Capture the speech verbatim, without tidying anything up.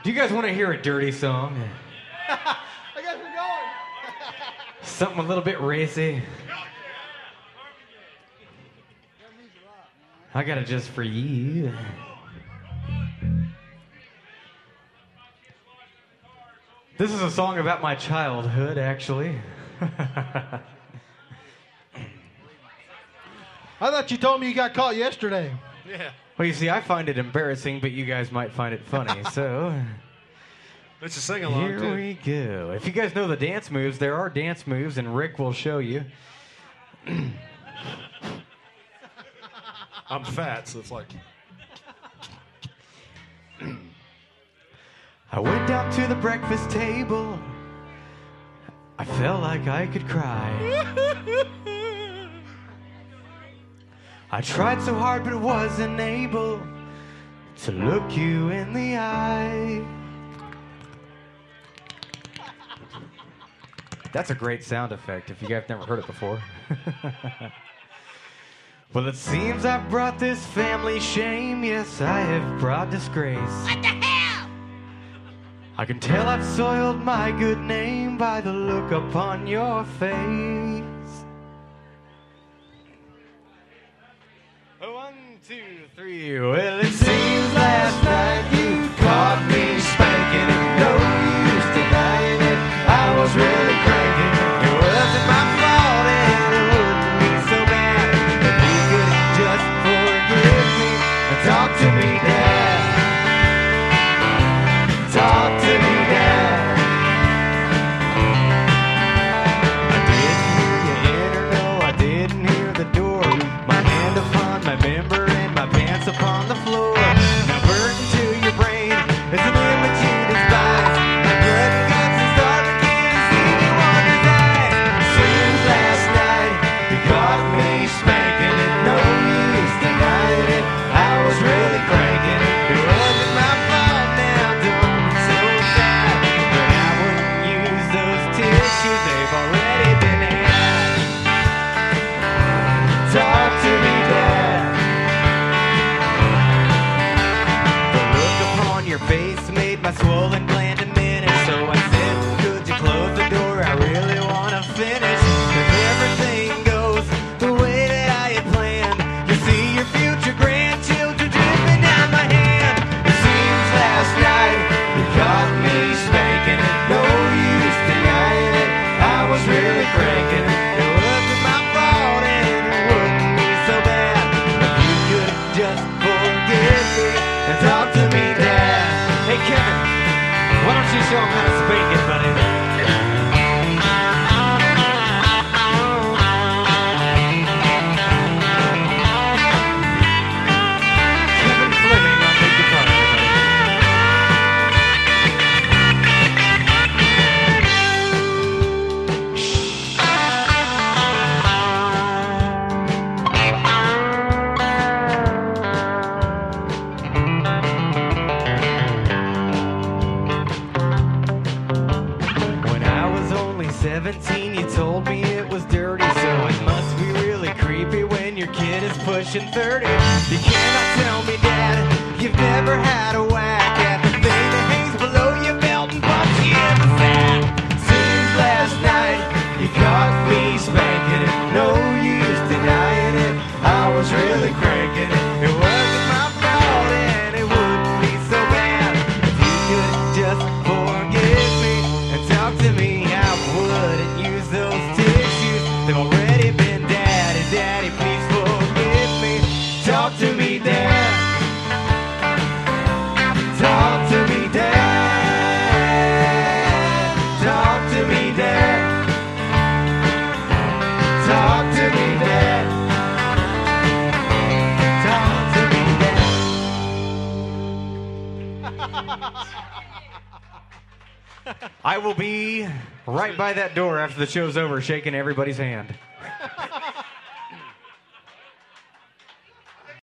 Do you guys want to hear a dirty song? I guess we're going. Something a little bit racy. I got it just for you. This is a song about my childhood, actually. I thought you told me you got caught yesterday. Yeah. Well, you see, I find it embarrassing, but you guys might find it funny, so... It's a sing-along, Here too. we go. If you guys know the dance moves, there are dance moves, and Rick will show you. I'm fat, so it's like... I went down to the breakfast table. I felt like I could cry. I tried so hard but wasn't able to look you in the eye. That's a great sound effect if you guys have never heard it before. Well, it seems I've brought this family shame. Yes, I have brought disgrace. What the hell? I can tell I've soiled my good name by the look upon your face. One, two, three. Well, it seems last night you caught me spanking it. No use denying it. I was really cranking. It wasn't my fault and it wouldn't be so bad if you could just forgive me and talk to me, Dad. Talk to me, Dad. I didn't hear you enter, no, I didn't hear the door. My hand upon my member and my pants upon the floor. Now burden to your brain is an image you despise. My blood and guts is starting to see me wonder's eyes. Seems last night you caught me spanking it. No use denying it. I was really cranking it. It wasn't my fault now, don't be so sad. But I wouldn't use those tissues, they've already been had. Talk to me, Dad. The look upon your face made my swollen gland diminish. So I said, could you close the door? I really want to finish. If everything goes the way that I had planned, you see your future grandchildren dripping down my hand. It seems last night you caught me spanking it. No use denying it. I was really cranking it. It wasn't my fault and it wouldn't be so bad if you could just forgive me and talk to me, Dad. Hey, Kevin, why don't you show him how to spank it, buddy? Kevin Fleming on the guitar, When I was only seventeen, you told me it was dirty, so it must be really creepy when your kid is pushing thirty. You cannot tell me, Dad, you've never had a whack at the thing that hangs below your belt and bumps you in the sack. Seems last night you caught me spanking it. No use denying it. I was really cranking it. It wasn't my fault and it wouldn't be so bad if you could just forgive me and talk to me. I wouldn't use those tissues. They've already been daddy, daddy, please forgive me. Talk to me, Dad. Talk to me, Dad. Talk to me, Dad. Talk to me, Dad. Talk to me, Dad. I will be right by that door after the show's over, shaking everybody's hand.